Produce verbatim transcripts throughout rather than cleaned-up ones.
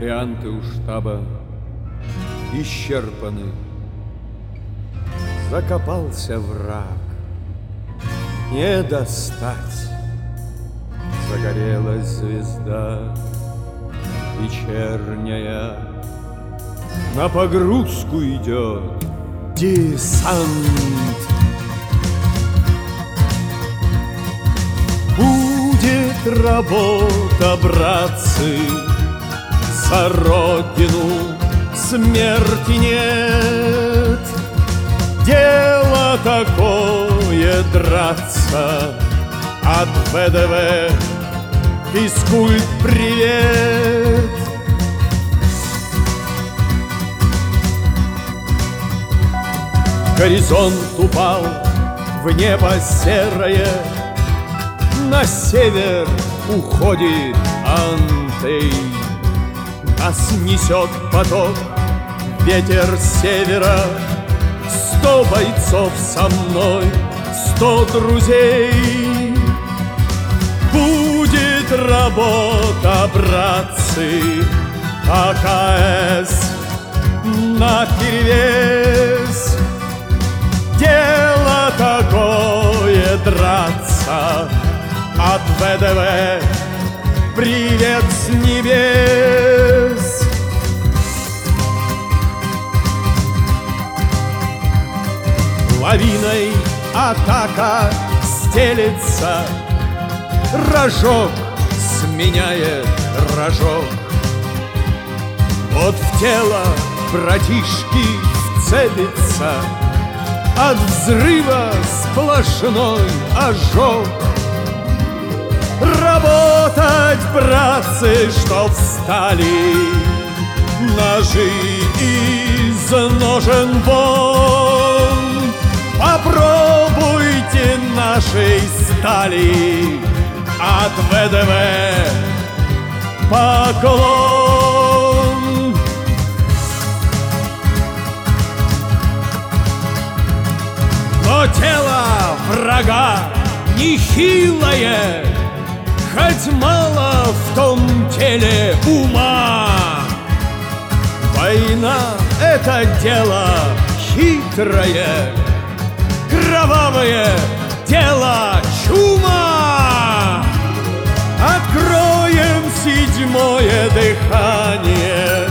Варианты у штаба исчерпаны. Закопался враг, не достать. Загорелась звезда вечерняя, на погрузку идет десант. Будет работа, братцы, за родину смерти нет. Дело такое драться, от ВДВ физкульт привет. Горизонт упал в небо серое, на север уходит Антей. Нас несет поток, ветер севера. Сто бойцов со мной, сто друзей. Будет работа, братцы, АКС наперевес. Дело такое драться, от ВДВ привет с небес. Лавиной атака стелется, рожок сменяет рожок. Вот в тело братишки вцепится, от взрыва сплошной ожог. Работать, братцы, чтоб встали ножи из ножен вон. Попробуйте нашей стали, от ВДВ поклон. Но тело врага нехилое, хоть мало в том теле ума. Война — это дело хитрое, кровавое дело чума. Откроем седьмое дыхание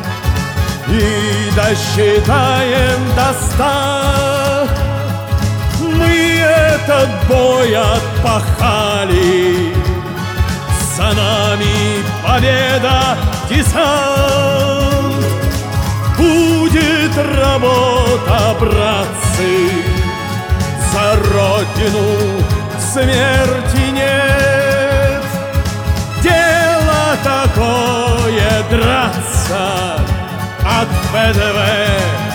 и досчитаем до ста. Мы этот бой отпахали, за нами победа, десант. Будет работа, братцы, за родину смерти нет. Дело такое драться, от ВДВ